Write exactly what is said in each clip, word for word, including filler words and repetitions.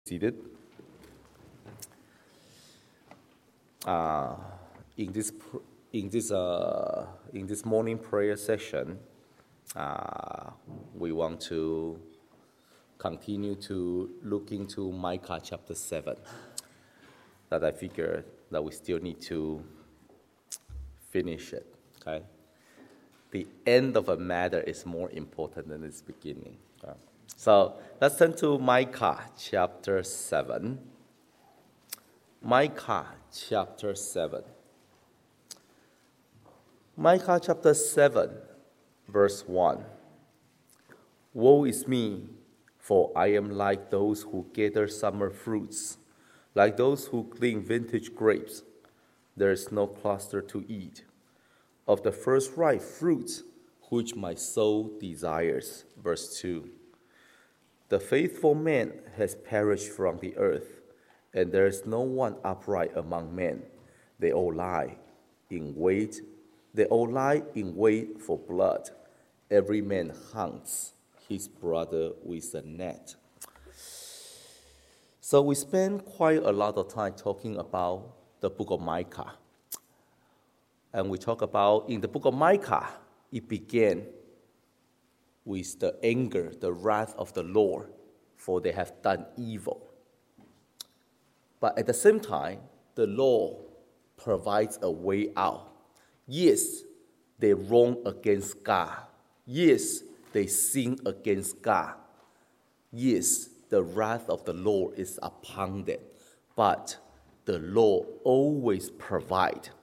Seated. Uh, in this pr- in this uh, in this morning prayer session, uh, we want to continue to look into Micah chapter seven. That I figure that we still need to finish it. Okay, the end of a matter is more important than its beginning. Okay? So let's turn to Micah chapter seven. Micah chapter seven. Micah chapter seven, verse one. Woe is me, for I am like those who gather summer fruits, like those who glean vintage grapes. There is no cluster to eat of the first ripe fruits which my soul desires. Verse two. The faithful man has perished from the earth, and there is no one upright among men. They all lie in wait. They all lie in wait for blood. Every man hunts his brother with a net. So we spend quite a lot of time talking about the book of Micah. And we talk about, in the book of Micah, it began with the anger, the wrath of the Lord, for they have done evil. But at the same time, the Lord provides a way out. Yes, they wrong against God. Yes, they sin against God. Yes, the wrath of the Lord is upon them. But the Lord always provides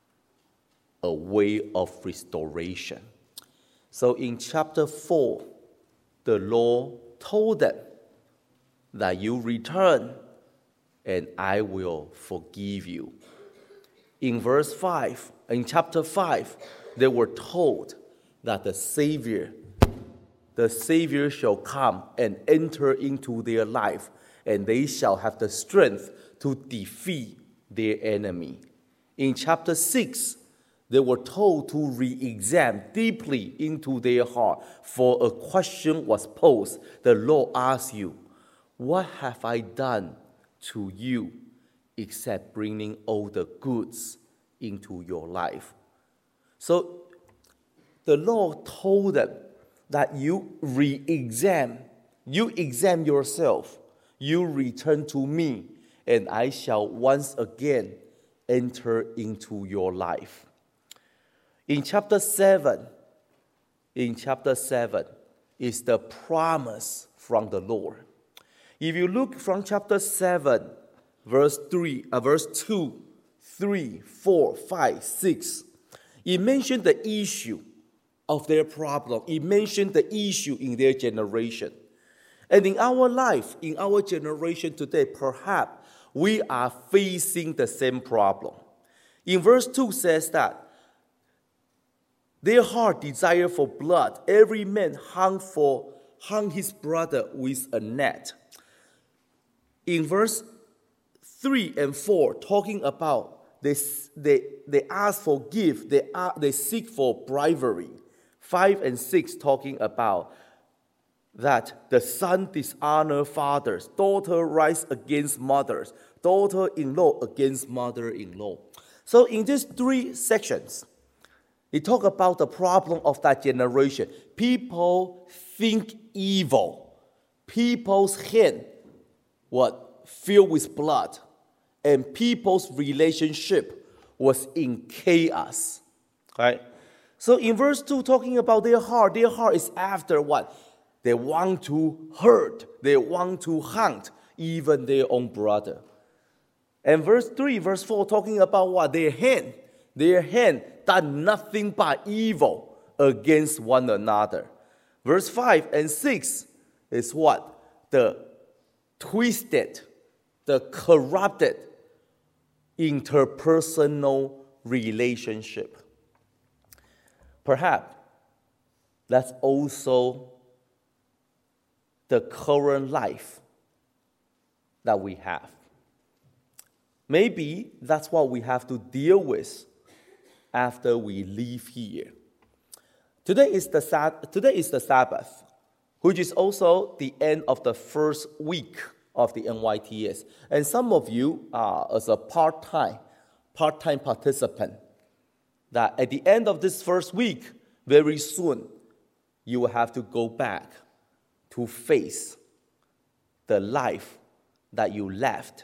a way of restoration. So in chapter four, the Lord told them that you return and I will forgive you. In verse five, in chapter five, they were told that the Savior, the Savior shall come and enter into their life, and they shall have the strength to defeat their enemy. In chapter six, they were told to re-examine deeply into their heart, for a question was posed. The Lord asked you, what have I done to you except bringing all the goods into your life? So the Lord told them that you re-examine, you examine yourself, you return to me, and I shall once again enter into your life. In chapter seven, in chapter seven is the promise from the Lord. If you look from chapter seven, verse three, uh, verse two, three, four, five, six, it mentioned the issue of their problem. It mentioned the issue in their generation. And in our life, in our generation today, perhaps we are facing the same problem. In verse two says that their heart desire for blood. Every man hung for hung his brother with a net. In verse three and four, talking about they they they ask for gift, they are, they seek for bribery. Five and six talking about that the son dishonor fathers, daughter rise against mothers, daughter-in-law against mother-in-law. So in these three sections, they talk about the problem of that generation. People think evil. People's hand what filled with blood, and people's relationship was in chaos. Right? So in verse two, talking about their heart, their heart is after what? They want to hurt, they want to hunt even their own brother. And verse three, verse four, talking about what? Their hand. Their hand done nothing but evil against one another. Verse five and six is what? The twisted, the corrupted interpersonal relationship. Perhaps that's also the current life that we have. Maybe that's what we have to deal with after we leave here. Today is the Sab- today is the Sabbath, which is also the end of the first week of the N Y T S. And some of you are as a part-time, part-time participant, that at the end of this first week, very soon, you will have to go back to face the life that you left.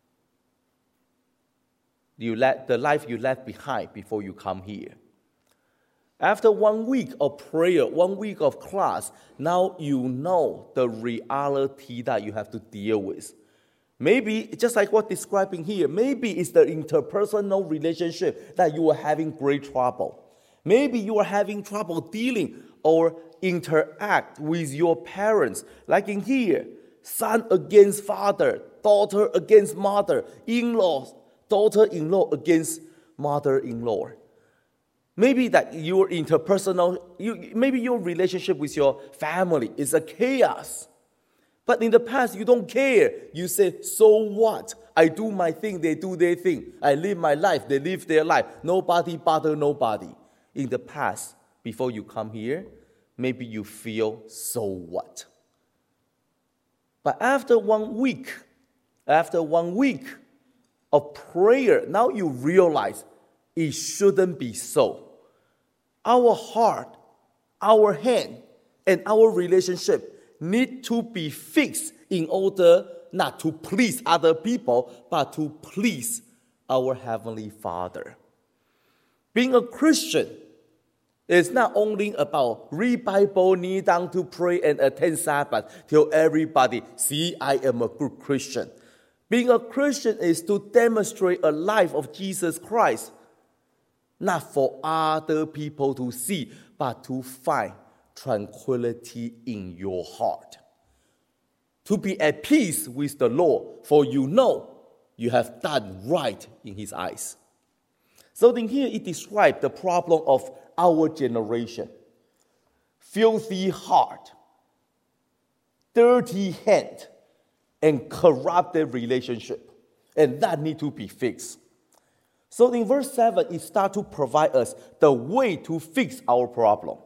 You let the life you left behind before you come here. After one week of prayer, one week of class, now you know the reality that you have to deal with. Maybe, just like what describing here, maybe it's the interpersonal relationship that you are having great trouble. Maybe you are having trouble dealing or interact with your parents. Like in here, son against father, daughter against mother, in-laws, daughter-in-law against mother-in-law. Maybe that your interpersonal, you, maybe your relationship with your family is a chaos. But in the past, you don't care. You say, so what? I do my thing, they do their thing. I live my life, they live their life. Nobody bother nobody. In the past, before you come here, maybe you feel, so what? But after one week, after one week of prayer, now you realize it shouldn't be so. Our heart, our hand, and our relationship need to be fixed in order not to please other people, but to please our Heavenly Father. Being a Christian is not only about read Bible, kneel down to pray, and attend Sabbath, tell everybody, see, I am a good Christian. Being a Christian is to demonstrate a life of Jesus Christ, not for other people to see, but to find tranquility in your heart. To be at peace with the Lord, for you know you have done right in His eyes. So then here it describes the problem of our generation. Filthy heart, dirty hand, and corrupted relationship. And that need to be fixed. So in verse seven, it starts to provide us the way to fix our problem.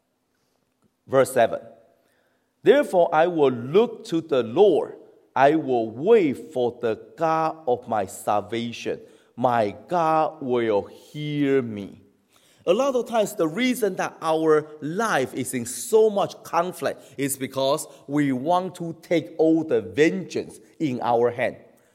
Verse seven. Therefore, I will look to the Lord. I will wait for the God of my salvation. My God will hear me. A lot of times, the reason that our life is in so much conflict is because we want to take all the vengeance in our hand.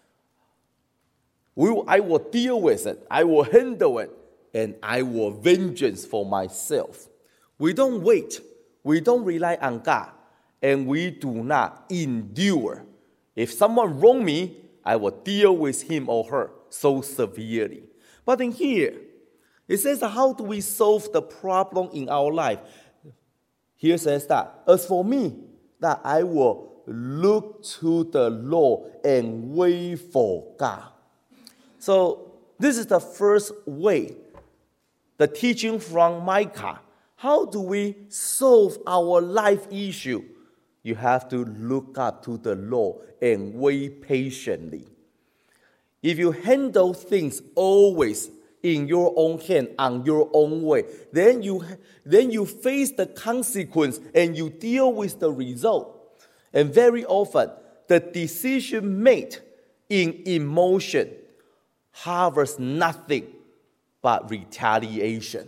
We, I will deal with it. I will handle it. And I will vengeance for myself. We don't wait. We don't rely on God. And we do not endure. If someone wrong me, I will deal with him or her so severely. But in here, it says, how do we solve the problem in our life? Here says that, as for me, that I will look to the Lord and wait for God. So this is the first way, the teaching from Micah. How do we solve our life issue? You have to look up to the Lord and wait patiently. If you handle things always in your own hand, on your own way, then you, then you face the consequence and you deal with the result. And very often, the decision made in emotion harvests nothing but retaliation.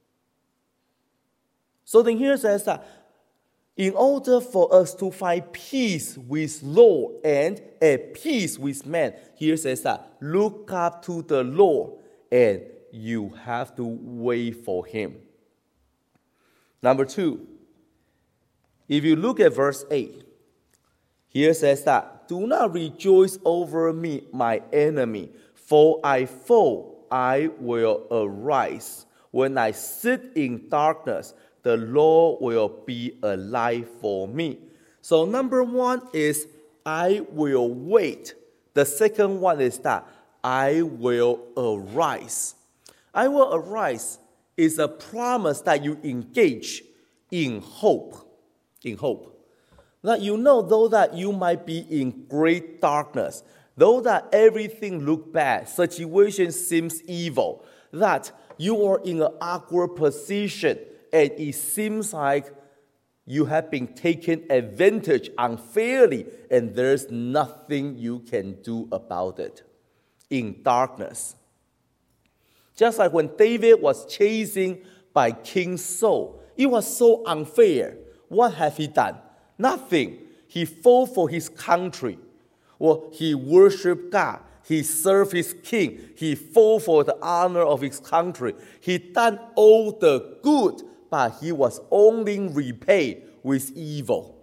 So then here says that in order for us to find peace with Lord and at peace with man, here says that look up to the Lord and you have to wait for Him. Number two, if you look at verse eight, here says that do not rejoice over me, my enemy, for I fall, I will arise. When I sit in darkness, the Lord will be a light for me. So number one is, I will wait. The second one is that I will arise. I will arise is a promise that you engage in hope. In hope. That you know, though that you might be in great darkness, though that everything looks bad, situation seems evil, that you are in an awkward position, and it seems like You have been taken advantage unfairly, and there's nothing you can do about it. In darkness. Just like when David was chasing by King Saul, it was so unfair. What have he done? Nothing. He fought for his country. Well, he worshiped God. He served his king. He fought for the honor of his country. He done all the good, but he was only repaid with evil.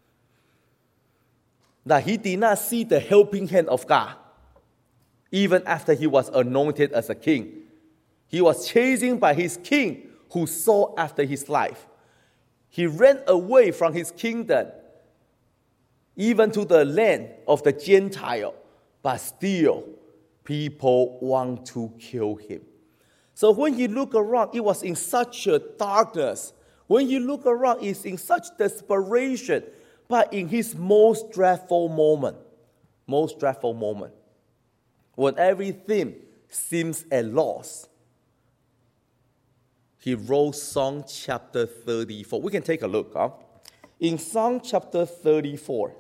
That he did not see the helping hand of God, even after he was anointed as a king. He was chasing by his king who sought after his life. He ran away from his kingdom, even to the land of the Gentile, but still people want to kill him. So when you look around, it was in such a darkness. When you look around, it's in such desperation. But in his most dreadful moment, most dreadful moment, when everything seems at loss, he wrote Psalm chapter thirty-four. We can take a look. Huh? In Psalm chapter thirty-four,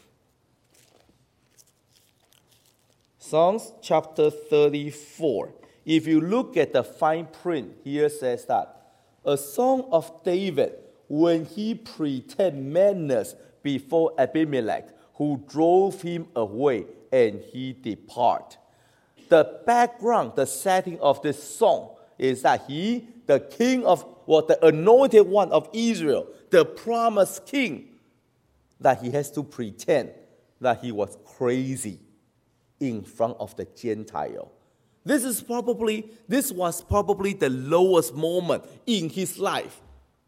Psalms chapter thirty-four, if you look at the fine print, here says that, a song of David when he pretended madness before Abimelech, who drove him away, and he departed. The background, the setting of this song is that he, the king of, well, the anointed one of Israel, the promised king, that he has to pretend that he was crazy in front of the Gentile. This is probably, this was probably the lowest moment in his life.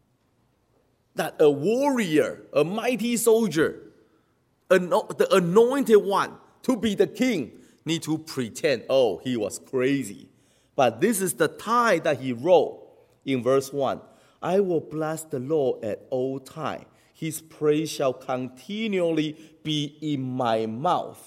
That a warrior, a mighty soldier, the anointed one to be the king, need to pretend, oh, he was crazy. But this is the time that he wrote in verse one. I will bless the Lord at all times. His praise shall continually be in my mouth.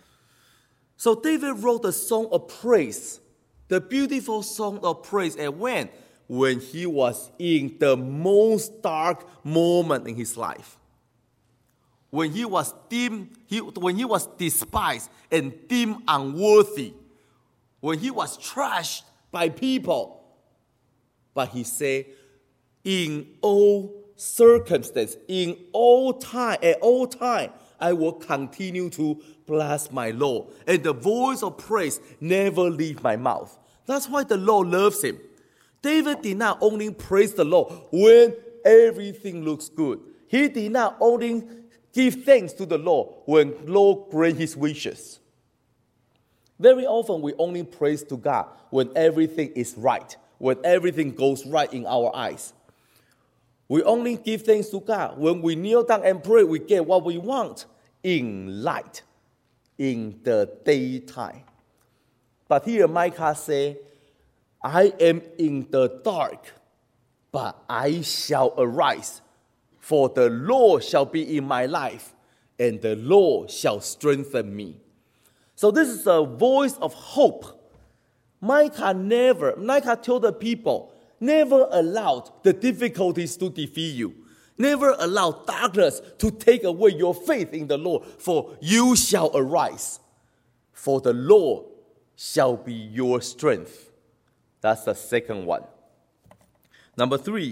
So David wrote a song of praise, the beautiful song of praise. And when? When he was in the most dark moment in his life. When he was deemed, he, when he was despised and deemed unworthy. When he was trashed by people. But he said, in all circumstances, in all time, at all time, I will continue to bless my Lord. And the voice of praise never leave my mouth. That's why the Lord loves him. David did not only praise the Lord when everything looks good. He did not only give thanks to the Lord when the Lord grant his wishes. Very often we only praise to God when everything is right, when everything goes right in our eyes. We only give thanks to God when we kneel down and pray, we get what we want in light, in the daytime. But here Micah says, I am in the dark, but I shall arise, for the Lord shall be in my life, and the Lord shall strengthen me. So this is a voice of hope. Micah never, Micah told the people, never allowed the difficulties to defeat you. Never allow darkness to take away your faith in the Lord, for you shall arise, for the Lord shall be your strength. That's the second one. Number three,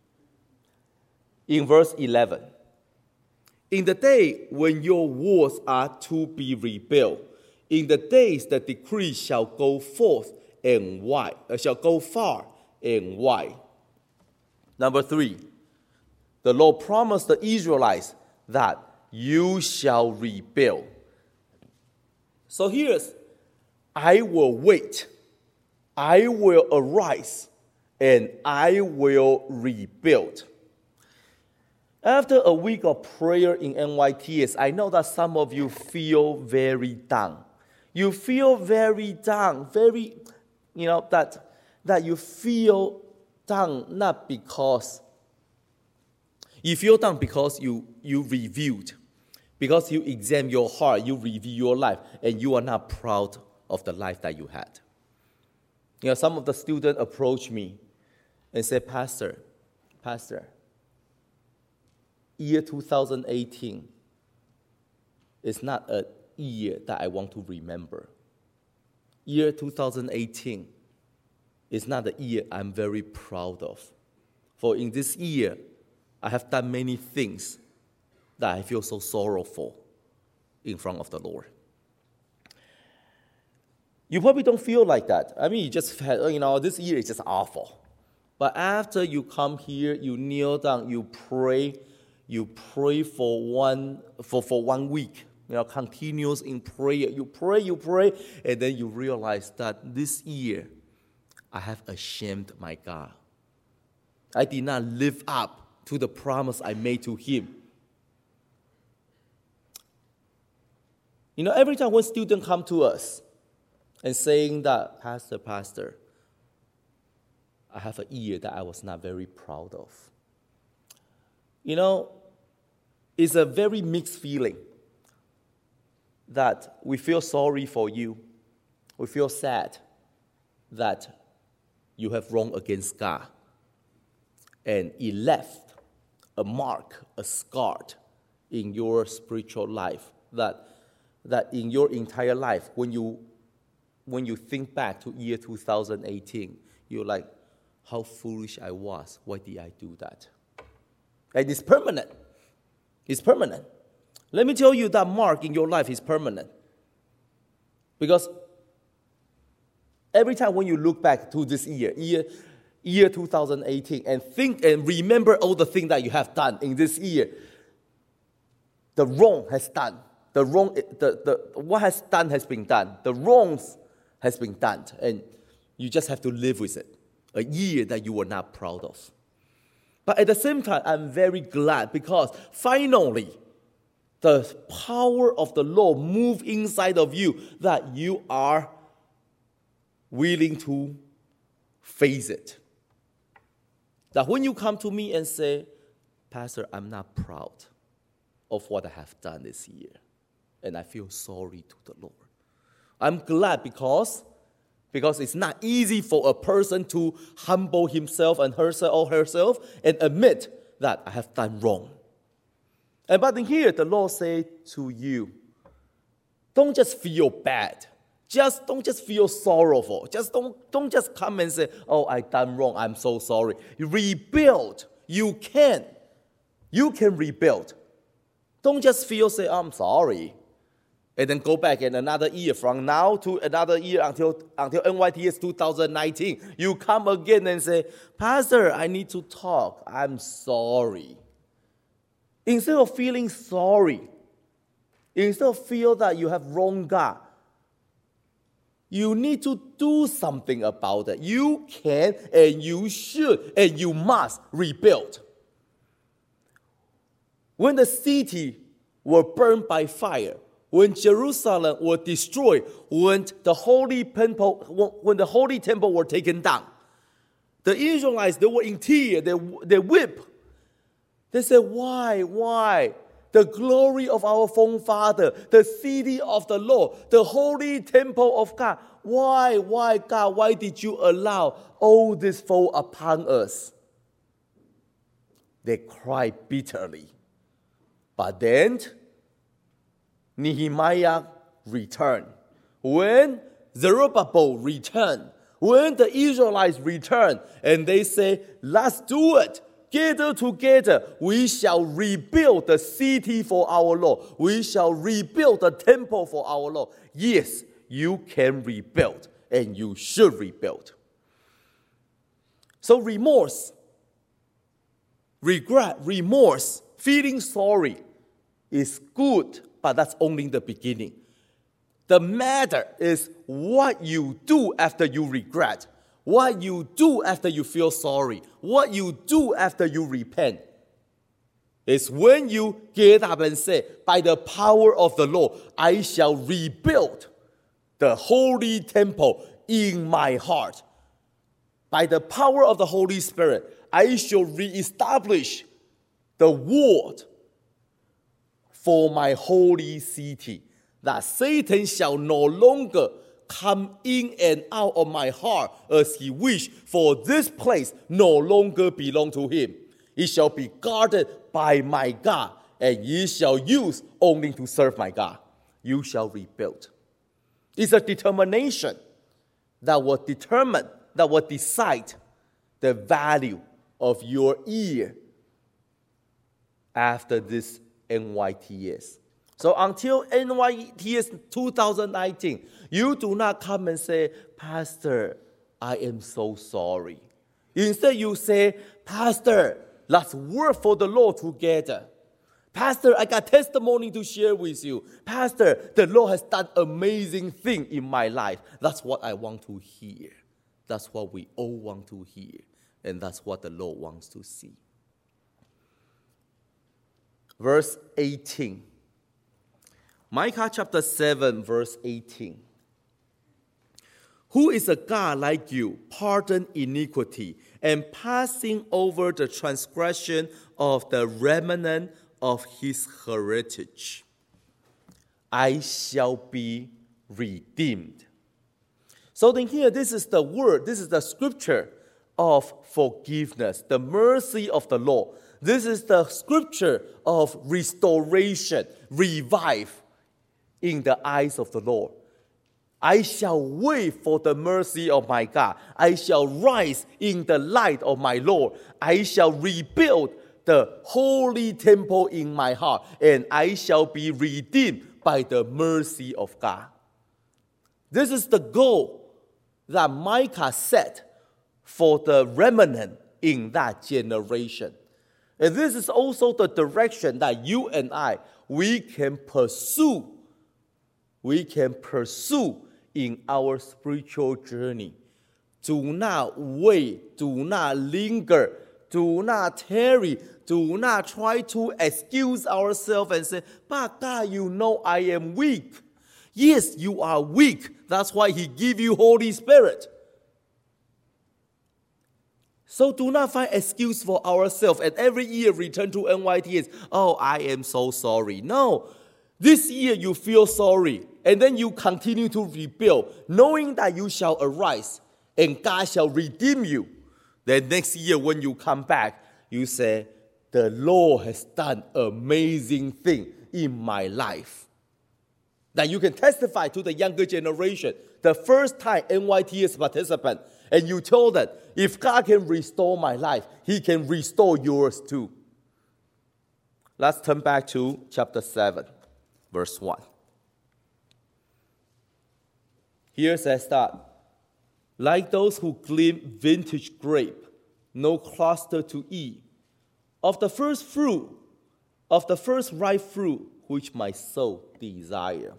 in verse eleven. In the day when your walls are to be rebuilt, in the days the decree shall go forth and wide, uh, shall go far and wide. Number three, the Lord promised the Israelites that you shall rebuild. So here's, I will wait, I will arise, and I will rebuild. After a week of prayer in N Y T S, I know that some of you feel very down. You feel very down, very, you know, that, that you feel down not because, you feel down because you, you reviewed, because you examine your heart, you review your life, and you are not proud of the life that you had. You know, some of the students approach me and say, Pastor, Pastor, year two thousand eighteen is not a year that I want to remember. Year two thousand eighteen is not a year I'm very proud of. For in this year, I have done many things that I feel so sorrowful in front of the Lord. You probably don't feel like that. I mean, you just had, you know, this year is just awful. But after you come here, you kneel down, you pray, you pray for one for, for one week, you know, continuous in prayer. You pray, you pray, and then you realize that this year, I have ashamed my God. I did not live up to the promise I made to Him. You know, every time when students come to us and saying that, Pastor, Pastor, I have a year that I was not very proud of. You know, it's a very mixed feeling that we feel sorry for you. We feel sad that you have wronged against God. And it left a mark, a scar in your spiritual life that, that in your entire life, when you, when you think back to year two thousand eighteen, you're like, how foolish I was. Why did I do that? And it's permanent. It's permanent. Let me tell you that mark in your life is permanent. Because every time when you look back to this year, year, year two thousand eighteen, and think and remember all the things that you have done in this year, the wrong has done. The wrong, the, the what has done has been done. The wrongs has been done. And you just have to live with it. A year that you were not proud of. But at the same time, I'm very glad because finally, the power of the Lord moved inside of you that you are willing to face it. That when you come to me and say, Pastor, I'm not proud of what I have done this year, and I feel sorry to the Lord. I'm glad because Because it's not easy for a person to humble himself and herself or herself and admit that I have done wrong. And but in here, the Lord said to you, don't just feel bad. Just don't just feel sorrowful. Just don't, don't just come and say, oh, I done wrong. I'm so sorry. Rebuild. You can. You can rebuild. Don't just feel, say, I'm sorry. And then go back in another year, from now to another year until, until N Y T S two thousand nineteen. You come again and say, Pastor, I need to talk. I'm sorry. Instead of feeling sorry, instead of feel that you have wronged God, you need to do something about it. You can and you should and you must rebuild. When the city were burned by fire, when Jerusalem was destroyed, when the holy temple, when the holy temple were taken down, the Israelites, they were in tears, they, they wept. They said, why, why? The glory of our forefather, the city of the Lord, the holy temple of God. Why, why, God, why did you allow all this fall upon us? They cried bitterly. But then, Nehemiah returned. When Zerubbabel returned, when the Israelites returned, and they say, let's do it. Gather together, we shall rebuild the city for our Lord. We shall rebuild the temple for our Lord. Yes, you can rebuild, and you should rebuild. So remorse, regret, remorse, feeling sorry is good, but that's only the beginning. The matter is what you do after you regret, what you do after you feel sorry, what you do after you repent. It's when you get up and say, by the power of the Lord, I shall rebuild the holy temple in my heart. By the power of the Holy Spirit, I shall reestablish the word for my holy city, that Satan shall no longer come in and out of my heart as he wished, for this place no longer belong to him. It shall be guarded by my God, and ye shall use only to serve my God. You shall rebuild. It's a determination that will determine, that will decide the value of your year after this N Y T S. So until N Y T S twenty nineteen, you do not come and say, Pastor, I am so sorry. Instead, you say, Pastor, let's work for the Lord together. Pastor, I got testimony to share with you. Pastor, the Lord has done amazing thing in my life. That's what I want to hear. That's what we all want to hear. And that's what the Lord wants to see. Verse eighteen. Micah chapter seven, verse eighteen. Who is a God like you, pardon iniquity, and passing over the transgression of the remnant of his heritage? I shall be redeemed. So then here, this is the word, this is the scripture of forgiveness, the mercy of the Lord. This is the scripture of restoration, revive in the eyes of the Lord. I shall wait for the mercy of my God. I shall rise in the light of my Lord. I shall rebuild the holy temple in my heart, and I shall be redeemed by the mercy of God. This is the goal that Micah set for the remnant in that generation. And this is also the direction that you and I, we can pursue. We can pursue in our spiritual journey. Do not wait. Do not linger. Do not tarry. Do not try to excuse ourselves and say, but God, you know I am weak. Yes, you are weak. That's why He gave you Holy Spirit. So do not find excuse for ourselves and every year return to N Y T S. Oh, I am so sorry. No. This year you feel sorry and then you continue to rebuild, knowing that you shall arise and God shall redeem you. Then next year when you come back, you say, the Lord has done amazing thing in my life. That you can testify to the younger generation, the first time N Y T S participant, and you told them, if God can restore my life, He can restore yours too. Let's turn back to chapter seven, verse one. Here says that, like those who glean vintage grape, no cluster to eat, of the first fruit, of the first ripe fruit, which my soul desire.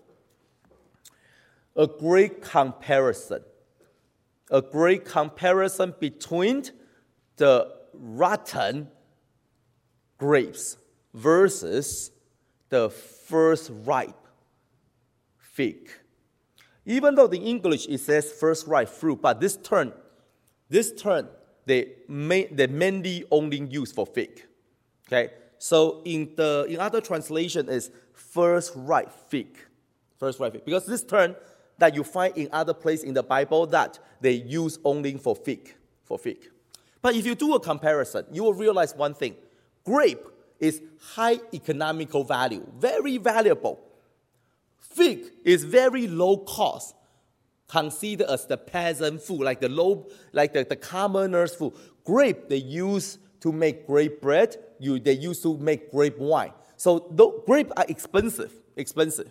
A great comparison. A great comparison between the rotten grapes versus the first ripe fig. Even though in English it says first ripe fruit, but this term, this term, they, may, they mainly only use for fig. Okay, so in the in other translation is first ripe fig, first ripe fig, because this term that you find in other places in the Bible that they use only for fig, for fig. But if you do a comparison, you will realize one thing: grape is high economical value, very valuable. Fig is very low cost, considered as the peasant food, like the low, like the, the commoner's food. Grape they use to make grape bread. You, they used to make grape wine. So the grapes are expensive, expensive.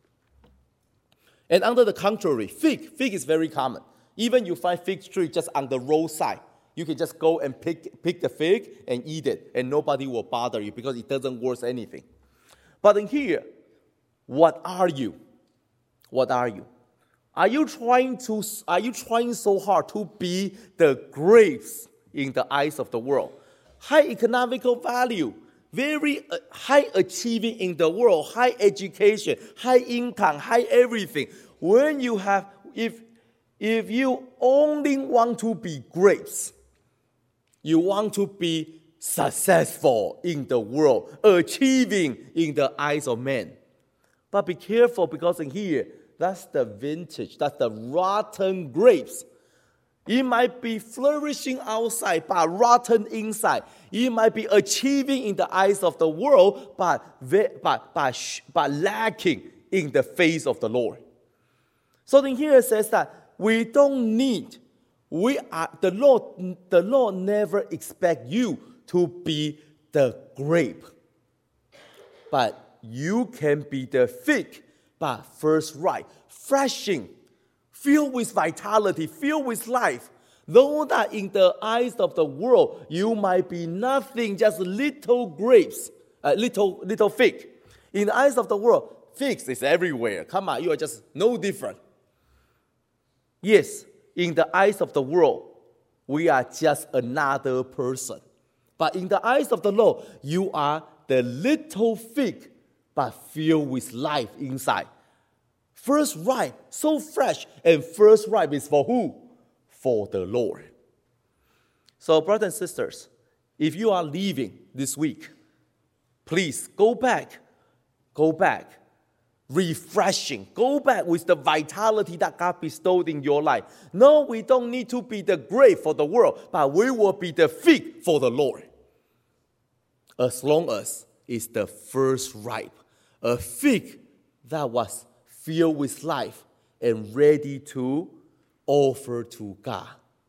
And under the contrary, fig, fig is very common. Even you find fig tree just on the roadside. You can just go and pick, pick the fig and eat it, and nobody will bother you because it doesn't worth anything. But in here, what are you? What are you? Are you trying to, are you trying so hard to be the grapes in the eyes of the world? High economical value, very uh, high achieving in the world, high education, high income, high everything. When you have, if, if you only want to be grapes, you want to be successful in the world, achieving in the eyes of men. But be careful, because in here, that's the vintage, that's the rotten grapes. It might be flourishing outside, but rotten inside. It might be achieving in the eyes of the world, but, but, but, but lacking in the face of the Lord. So then here it says that we don't need, we are, the Lord, the Lord never expects you to be the grape. But you can be the fig, but first ripe, flashing, filled with vitality, filled with life. Though that in the eyes of the world, you might be nothing, just little grapes, uh, little little fig. In the eyes of the world, figs is everywhere. Come on, you are just no different. Yes, in the eyes of the world, we are just another person. But in the eyes of the Lord, you are the little fig, but filled with life inside. First ripe, so fresh, and first ripe is for who? For the Lord. So, brothers and sisters, if you are leaving this week, please go back, go back, refreshing, go back with the vitality that God bestowed in your life. No, we don't need to be the grape for the world, but we will be the fig for the Lord. As long as it's the first ripe, a fig that was filled with life and ready to offer to God.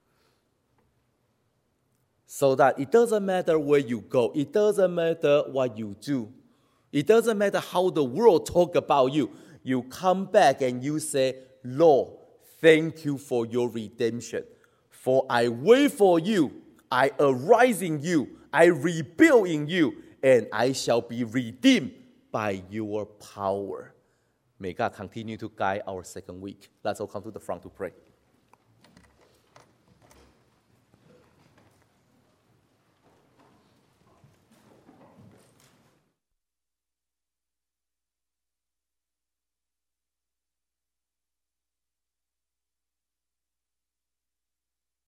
So that it doesn't matter where you go. It doesn't matter what you do. It doesn't matter how the world talk about you. You come back and you say, Lord, thank you for your redemption. For I wait for you. I arise in you. I rebuild in you. And I shall be redeemed by your power. May God continue to guide our second week. Let's all come to the front to pray.